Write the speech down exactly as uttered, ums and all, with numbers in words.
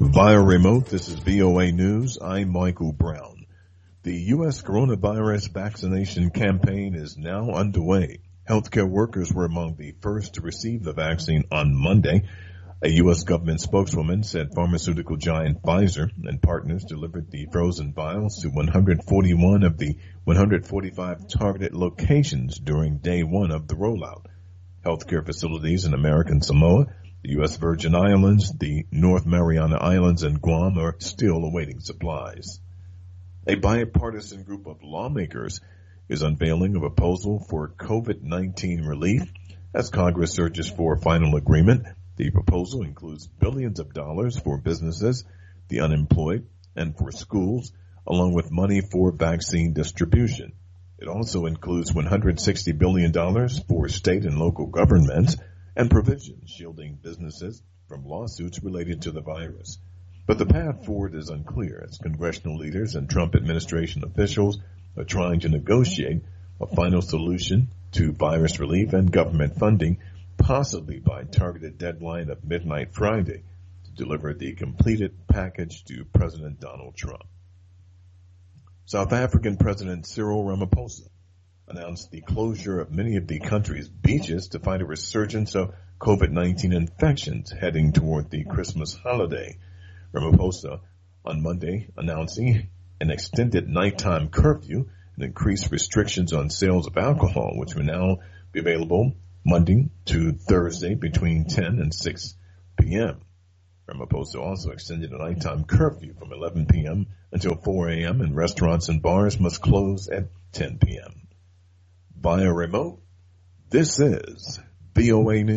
Via remote, this is V O A News. I'm Michael Brown. The U S coronavirus vaccination campaign is now underway. Healthcare workers were among the first to receive the vaccine on Monday. A U S government spokeswoman said pharmaceutical giant Pfizer and partners delivered the frozen vials to one hundred forty-one of the one hundred forty-five targeted locations during day one of the rollout. Healthcare facilities in American Samoa, the U S Virgin Islands, the North Mariana Islands, and Guam are still awaiting supplies. A bipartisan group of lawmakers is unveiling a proposal for COVID nineteen relief as Congress searches for final agreement. The proposal includes billions of dollars for businesses, the unemployed, and for schools, along with money for vaccine distribution. It also includes one hundred sixty billion dollars for state and local governments and provisions shielding businesses from lawsuits related to the virus. But the path forward is unclear as congressional leaders and Trump administration officials are trying to negotiate a final solution to virus relief and government funding, possibly by targeted deadline of midnight Friday, to deliver the completed package to President Donald Trump. South African President Cyril Ramaphosa announced the closure of many of the country's beaches to fight a resurgence of COVID nineteen infections heading toward the Christmas holiday. Ramaphosa on Monday announcing an extended nighttime curfew and increased restrictions on sales of alcohol, which will now be available Monday to Thursday between ten and six p.m. Ramaphosa also extended a nighttime curfew from eleven p.m. until four a.m. and restaurants and bars must close at ten p.m. Via remote, this is V O A News.